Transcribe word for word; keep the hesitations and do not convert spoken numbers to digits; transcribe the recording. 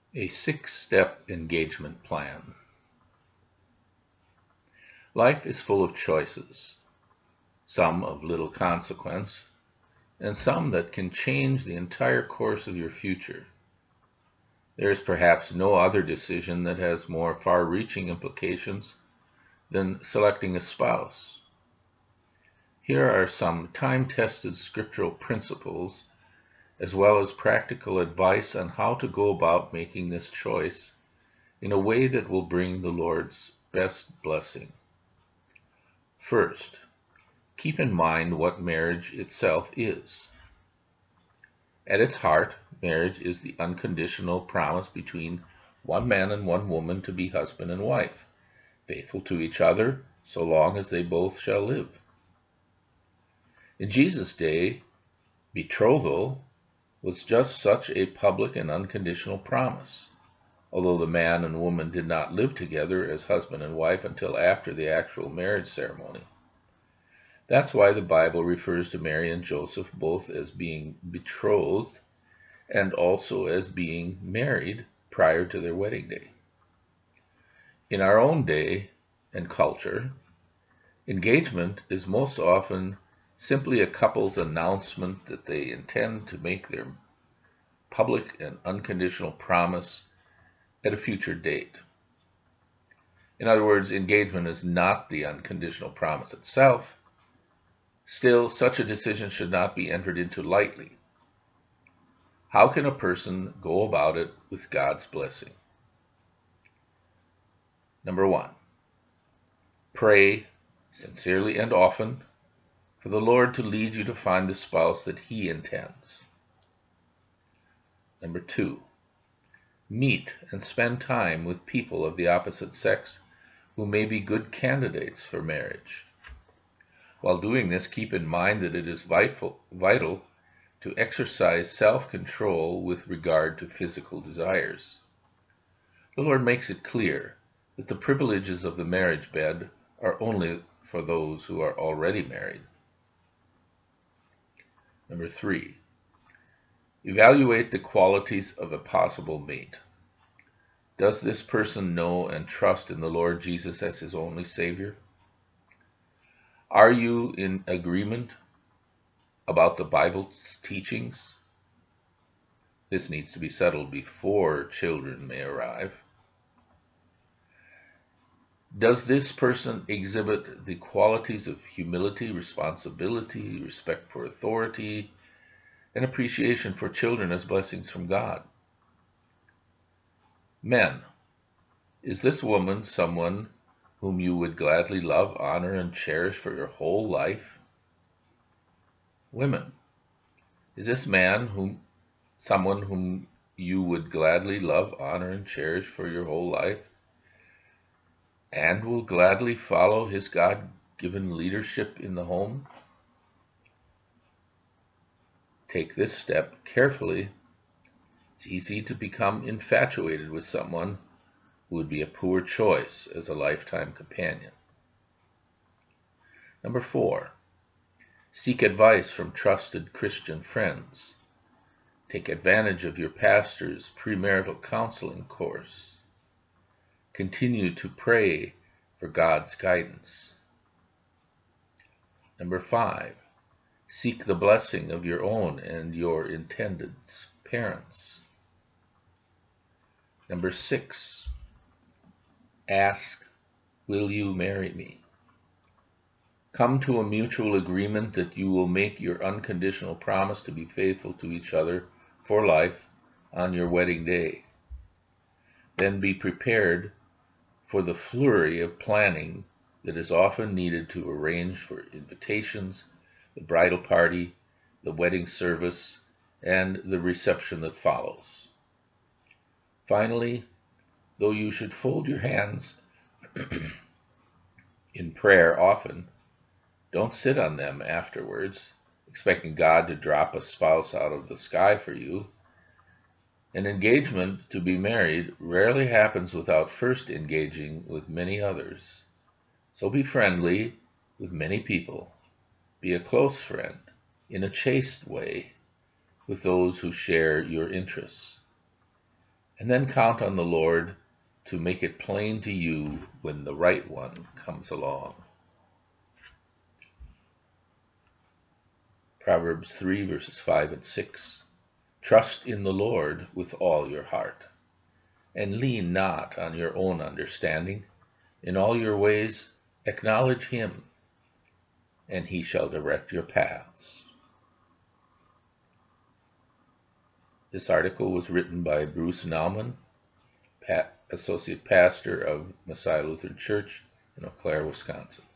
A six-step engagement plan. Life is full of choices, some of little consequence, and some that can change the entire course of your future. There is perhaps no other decision that has more far-reaching implications than selecting a spouse. Here are some time-tested scriptural principles, as well as practical advice on how to go about making this choice in a way that will bring the Lord's best blessing. First, keep in mind what marriage itself is. At its heart, marriage is the unconditional promise between one man and one woman to be husband and wife, faithful to each other so long as they both shall live. In Jesus' day, betrothal was just such a public and unconditional promise, although the man and woman did not live together as husband and wife until after the actual marriage ceremony. That's why the Bible refers to Mary and Joseph both as being betrothed and also as being married prior to their wedding day. In our own day and culture, engagement is most often simply a couple's announcement that they intend to make their public and unconditional promise at a future date. In other words, engagement is not the unconditional promise itself. Still, such a decision should not be entered into lightly. How can a person go about it with God's blessing? Number one, pray sincerely and often for the Lord to lead you to find the spouse that He intends. Number two, meet and spend time with people of the opposite sex who may be good candidates for marriage. While doing this, keep in mind that it is vital, vital to exercise self-control with regard to physical desires. The Lord makes it clear that the privileges of the marriage bed are only for those who are already married. Number three, evaluate the qualities of a possible mate. Does this person know and trust in the Lord Jesus as his only Savior? Are you in agreement about the Bible's teachings? This needs to be settled before children may arrive. Does this person exhibit the qualities of humility, responsibility, respect for authority, and appreciation for children as blessings from God? Men, is this woman someone whom you would gladly love, honor, and cherish for your whole life? Women, is this man whom someone whom you would gladly love, honor, and cherish for your whole life, and will gladly follow his God-given leadership in the home? Take this step carefully. It's easy to become infatuated with someone who would be a poor choice as a lifetime companion. Number four, seek advice from trusted Christian friends. Take advantage of your pastor's premarital counseling course. Continue to pray for God's guidance. Number five, seek the blessing of your own and your intended parents. Number six, ask, will you marry me? Come to a mutual agreement that you will make your unconditional promise to be faithful to each other for life on your wedding day. Then be prepared for the flurry of planning that is often needed to arrange for invitations, the bridal party, the wedding service, and the reception that follows. Finally, though you should fold your hands in prayer often, don't sit on them afterwards, expecting God to drop a spouse out of the sky for you. An engagement to be married rarely happens without first engaging with many others. So be friendly with many people. Be a close friend in a chaste way with those who share your interests. And then count on the Lord to make it plain to you when the right one comes along. Proverbs three, verses five and six. Trust in the Lord with all your heart, and lean not on your own understanding. In all your ways acknowledge him, and he shall direct your paths. This article was written by Bruce Nauman, Associate Pastor of Messiah Lutheran Church in Eau Claire, Wisconsin.